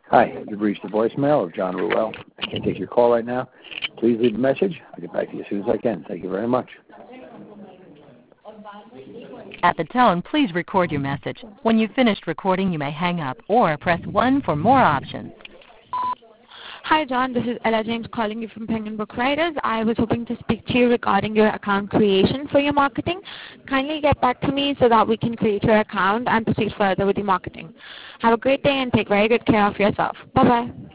Hi, you've reached the voicemail of John Ruel. I can't take your call right now. Please leave a message. I'll get back to you as soon as I can. Thank you very much. At the tone, please record your message. When you've finished recording, you may hang up or press 1 for more options. Hi, John. This is Ella James calling you from Penguin Book Writers. I was hoping to speak to you regarding your account creation for your marketing. Kindly get back to me so that we can create your account and proceed further with the marketing. Have a great day and take very good care of yourself. Bye-bye.